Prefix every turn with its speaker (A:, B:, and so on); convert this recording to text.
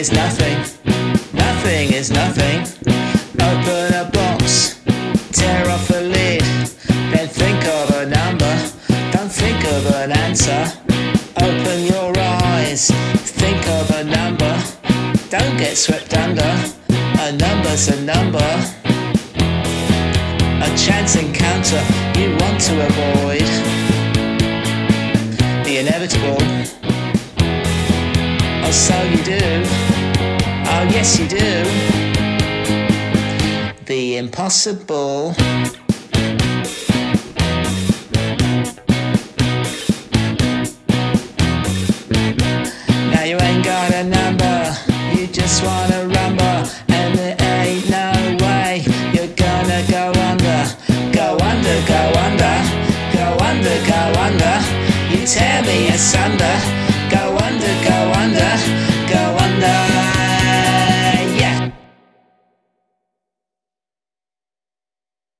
A: is nothing. Nothing is nothing. Open a box, tear off a lid, then think of a number. Don't think of an answer. Open your eyes, think of a number. Don't get swept under. A number's a number. A chance encounter you want to avoid. The inevitable. Oh, so you do. Oh, yes you do. The impossible. Now you ain't got a number, you just wanna rumble, and there ain't no way you're gonna go under. Go under, go under, go under, go under. You tear me asunder.